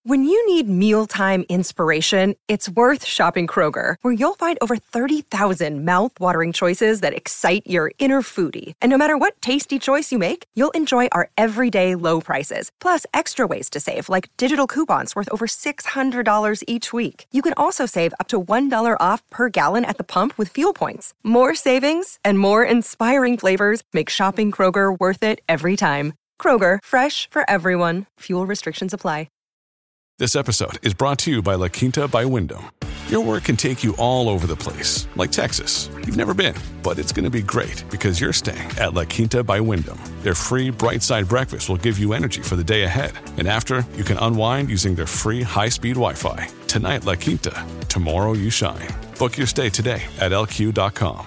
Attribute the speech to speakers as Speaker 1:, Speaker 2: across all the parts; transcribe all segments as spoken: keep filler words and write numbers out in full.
Speaker 1: When you need mealtime inspiration, it's worth shopping Kroger, where you'll find over thirty thousand mouth-watering choices that excite your inner foodie. And no matter what tasty choice you make, you'll enjoy our everyday low prices, plus extra ways to save, like digital coupons worth over six hundred dollars each week. You can also save up to one dollar off per gallon at the pump with fuel points. More savings and more inspiring flavors make shopping Kroger worth it every time. Kroger, fresh for everyone. Fuel restrictions apply.
Speaker 2: This episode is brought to you by La Quinta by Wyndham. Your work can take you all over the place, like Texas. You've never been, but it's going to be great because you're staying at La Quinta by Wyndham. Their free Bright Side breakfast will give you energy for the day ahead. And after, you can unwind using their free high-speed Wi-Fi. Tonight, La Quinta. Tomorrow, you shine. Book your stay today at L Q dot com.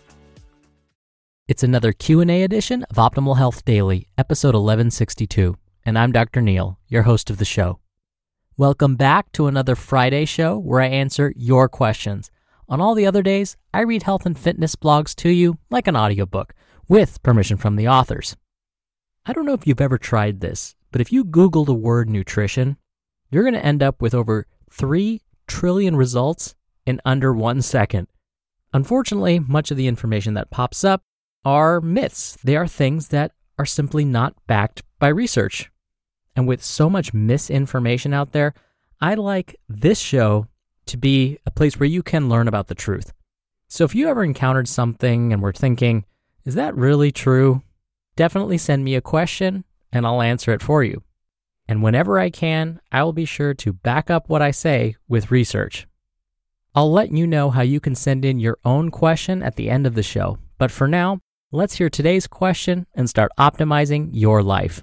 Speaker 3: It's another Q and A edition of Optimal Health Daily, episode eleven sixty-two. And I'm Doctor Neil, your host of the show. Welcome back to another Friday show where I answer your questions. On all the other days, I read health and fitness blogs to you like an audiobook, with permission from the authors. I don't know if you've ever tried this, but if you Google the word nutrition, you're going to end up with over three trillion results in under one second. Unfortunately, much of the information that pops up are myths. They are things that are simply not backed by research. And with so much misinformation out there, I like this show to be a place where you can learn about the truth. So if you ever encountered something and were thinking, is that really true? Definitely send me a question and I'll answer it for you. And whenever I can, I will be sure to back up what I say with research. I'll let you know how you can send in your own question at the end of the show. But for now, let's hear today's question and start optimizing your life.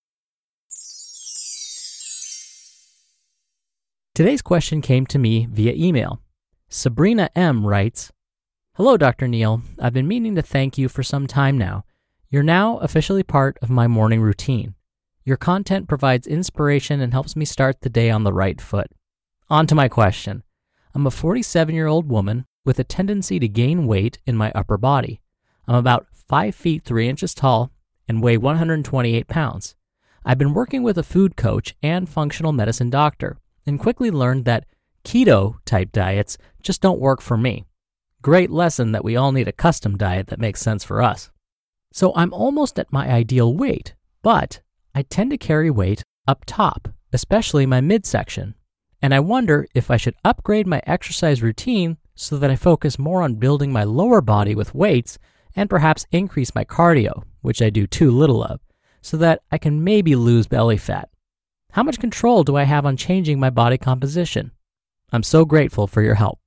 Speaker 3: Today's question came to me via email. Sabrina M. writes, "Hello, Doctor Neil. I've been meaning to thank you for some time now. You're now officially part of my morning routine. Your content provides inspiration and helps me start the day on the right foot. On to my question. I'm a forty-seven-year-old woman with a tendency to gain weight in my upper body. I'm about five feet three inches tall and weigh one hundred twenty-eight pounds. I've been working with a food coach and functional medicine doctor, and quickly learned that keto-type diets just don't work for me. Great lesson that we all need a custom diet that makes sense for us. So I'm almost at my ideal weight, but I tend to carry weight up top, especially my midsection. And I wonder if I should upgrade my exercise routine so that I focus more on building my lower body with weights and perhaps increase my cardio, which I do too little of, so that I can maybe lose belly fat. How much control do I have on changing my body composition? I'm so grateful for your help."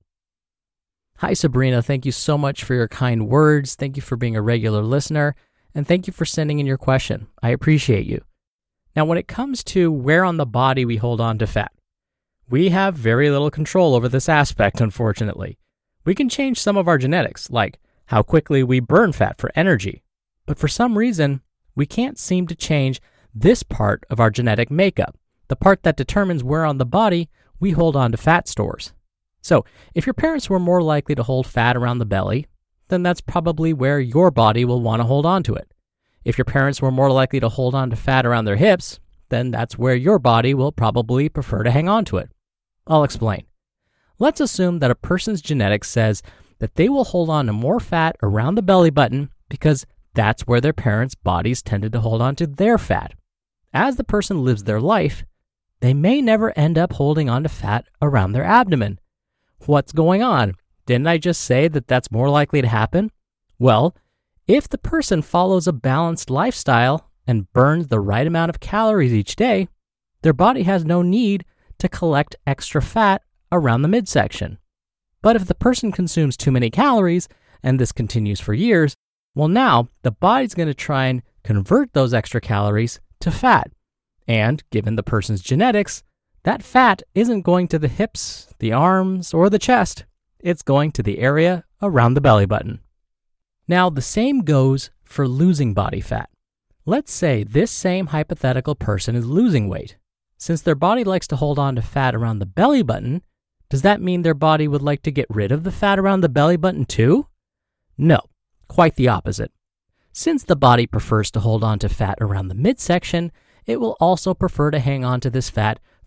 Speaker 3: Hi, Sabrina. Thank you so much for your kind words. Thank you for being a regular listener. And thank you for sending in your question. I appreciate you. Now, when it comes to where on the body we hold on to fat, we have very little control over this aspect, unfortunately. We can change some of our genetics, like how quickly we burn fat for energy. But for some reason, we can't seem to change this part of our genetic makeup, the part that determines where on the body we hold on to fat stores. So, if your parents were more likely to hold fat around the belly, then that's probably where your body will want to hold on to it. If your parents were more likely to hold on to fat around their hips, then that's where your body will probably prefer to hang on to it. I'll explain. Let's assume that a person's genetics says that they will hold on to more fat around the belly button because that's where their parents' bodies tended to hold on to their fat. As the person lives their life, they may never end up holding on to fat around their abdomen. What's going on? Didn't I just say that that's more likely to happen? Well, if the person follows a balanced lifestyle and burns the right amount of calories each day, their body has no need to collect extra fat around the midsection. But if the person consumes too many calories, and this continues for years, well, now the body's going to try and convert those extra calories to fat. And given the person's genetics, that fat isn't going to the hips, the arms, or the chest. It's going to the area around the belly button. Now, the same goes for losing body fat. Let's say this same hypothetical person is losing weight. Since their body likes to hold on to fat around the belly button, does that mean their body would like to get rid of the fat around the belly button too? No, quite the opposite. Since the body prefers to hold on to fat around the midsection, it will also prefer to hang on to this fat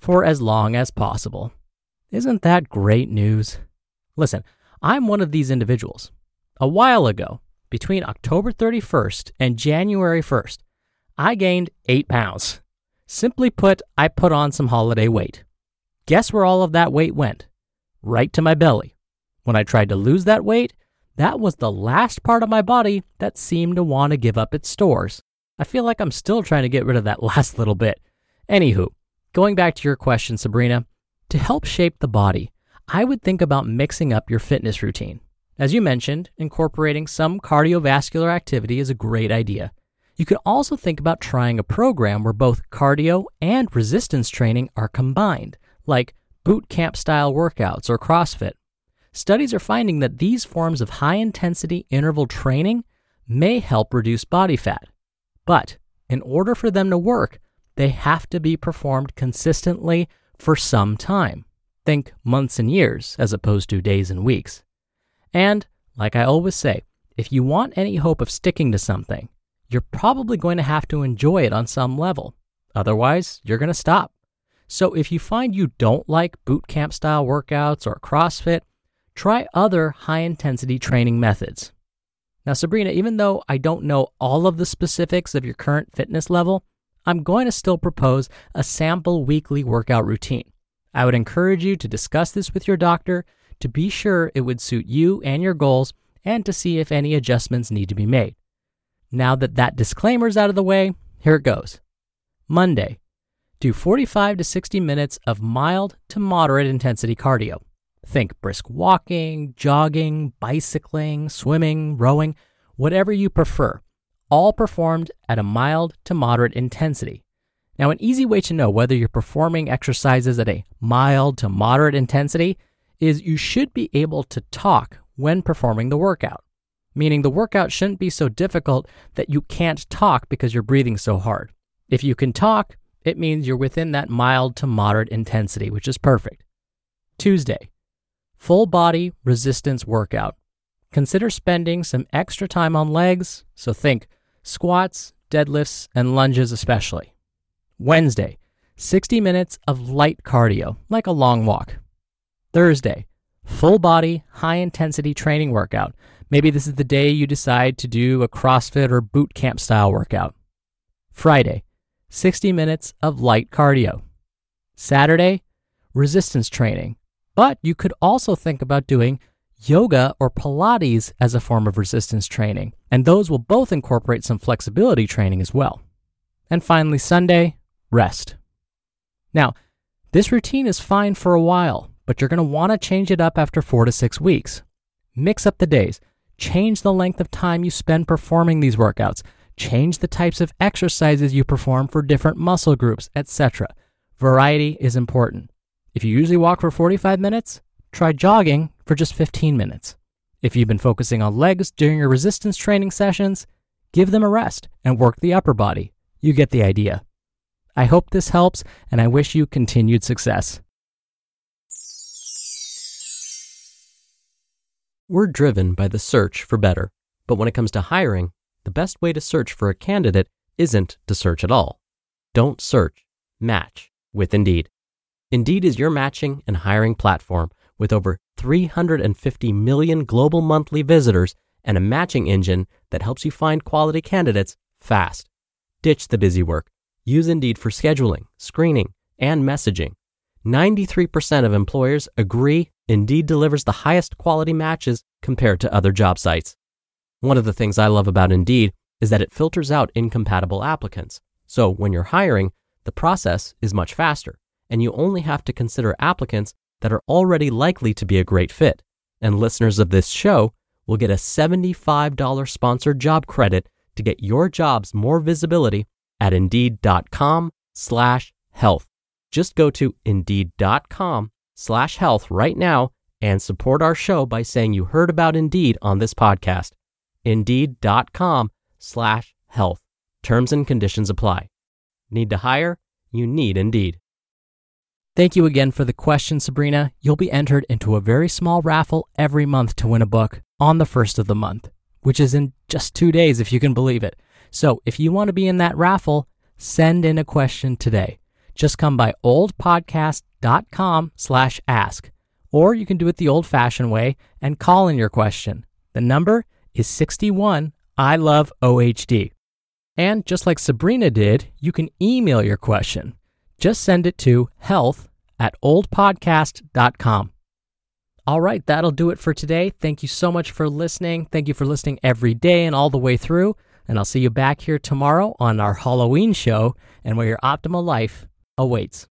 Speaker 3: for as long as possible. Isn't that great news? Listen, I'm one of these individuals. A while ago, between October thirty-first and January first, I gained eight pounds. Simply put, I put on some holiday weight. Guess where all of that weight went? Right to my belly. When I tried to lose that weight, that was the last part of my body that seemed to want to give up its stores. I feel like I'm still trying to get rid of that last little bit. Anywho, going back to your question, Sabrina, to help shape the body, I would think about mixing up your fitness routine. As you mentioned, incorporating some cardiovascular activity is a great idea. You could also think about trying a program where both cardio and resistance training are combined, like boot camp style workouts or CrossFit. Studies are finding that these forms of high-intensity interval training may help reduce body fat. But in order for them to work, they have to be performed consistently for some time. Think months and years as opposed to days and weeks. And, like I always say, if you want any hope of sticking to something, you're probably going to have to enjoy it on some level. Otherwise, you're going to stop. So if you find you don't like boot camp style workouts or CrossFit, try other high-intensity training methods. Now, Sabrina, even though I don't know all of the specifics of your current fitness level, I'm going to still propose a sample weekly workout routine. I would encourage you to discuss this with your doctor to be sure it would suit you and your goals and to see if any adjustments need to be made. Now that that disclaimer is out of the way, here it goes. Monday, do forty-five to sixty minutes of mild to moderate intensity cardio. Think brisk walking, jogging, bicycling, swimming, rowing, whatever you prefer, all performed at a mild to moderate intensity. Now, an easy way to know whether you're performing exercises at a mild to moderate intensity is you should be able to talk when performing the workout, meaning the workout shouldn't be so difficult that you can't talk because you're breathing so hard. If you can talk, it means you're within that mild to moderate intensity, which is perfect. Tuesday, full body resistance workout. Consider spending some extra time on legs, so think squats, deadlifts, and lunges especially. Wednesday, sixty minutes of light cardio, like a long walk. Thursday, full body, high intensity training workout. Maybe this is the day you decide to do a CrossFit or boot camp style workout. Friday, sixty minutes of light cardio. Saturday, resistance training. But you could also think about doing yoga or Pilates as a form of resistance training, and those will both incorporate some flexibility training as well. And finally, Sunday, rest. Now, this routine is fine for a while, but you're going to want to change it up after four to six weeks. Mix up the days, change the length of time you spend performing these workouts, change the types of exercises you perform for different muscle groups, et cetera. Variety is important. If you usually walk for forty-five minutes, try jogging for just fifteen minutes. If you've been focusing on legs during your resistance training sessions, give them a rest and work the upper body. You get the idea. I hope this helps, and I wish you continued success. We're driven by the search for better, but when it comes to hiring, the best way to search for a candidate isn't to search at all. Don't search, match with Indeed. Indeed is your matching and hiring platform with over three hundred fifty million global monthly visitors and a matching engine that helps you find quality candidates fast. Ditch the busy work. Use Indeed for scheduling, screening, and messaging. ninety-three percent of employers agree Indeed delivers the highest quality matches compared to other job sites. One of the things I love about Indeed is that it filters out incompatible applicants. So when you're hiring, the process is much faster, and you only have to consider applicants that are already likely to be a great fit. And listeners of this show will get a seventy-five dollars sponsored job credit to get your jobs more visibility at Indeed.com slash health. Just go to Indeed.com slash health right now and support our show by saying you heard about Indeed on this podcast. Indeed.com slash health. Terms and conditions apply. Need to hire? You need Indeed. Thank you again for the question, Sabrina. You'll be entered into a very small raffle every month to win a book on the first of the month, which is in just two days if you can believe it. So if you want to be in that raffle, send in a question today. Just come by oldpodcast.com slash ask, or you can do it the old-fashioned way and call in your question. The number is sixty-one I love O H D. And just like Sabrina did, you can email your question. Just send it to health at oldpodcast dot com. All right, that'll do it for today. Thank you so much for listening. Thank you for listening every day and all the way through. And I'll see you back here tomorrow on our Halloween show and where your optimal life awaits.